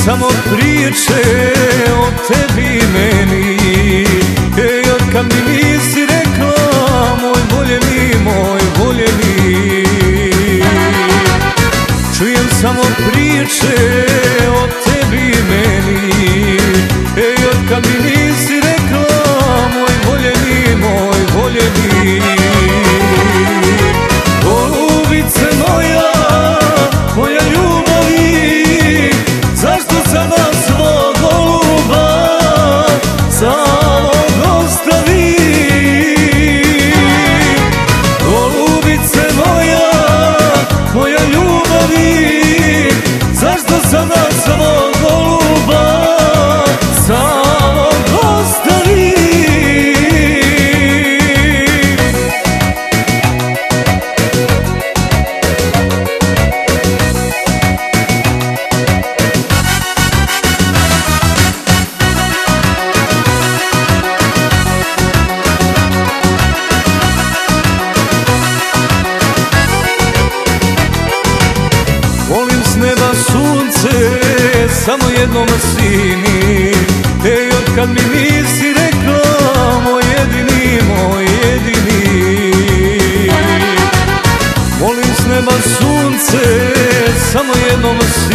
samo priče o tebi i meni. Ej, od kad mi nisi rekla moj voljeni, moj voljeni. Čujem samo priče o tebi i meni. Ej, od kad mi nisi rekla moj voljeni, moj voljeni. Golubice moja, moja ljubavi, zašto sada svog goluba samog ostavi? Golubice moja, moja ljubavi, zašto sada svog goluba samog ostavi? Volim s neba sunce, samo jednom sini. Ej, od kad mi nisi rekla moj jedini, moj jedini. Volim s neba sunce, samo jednom sini.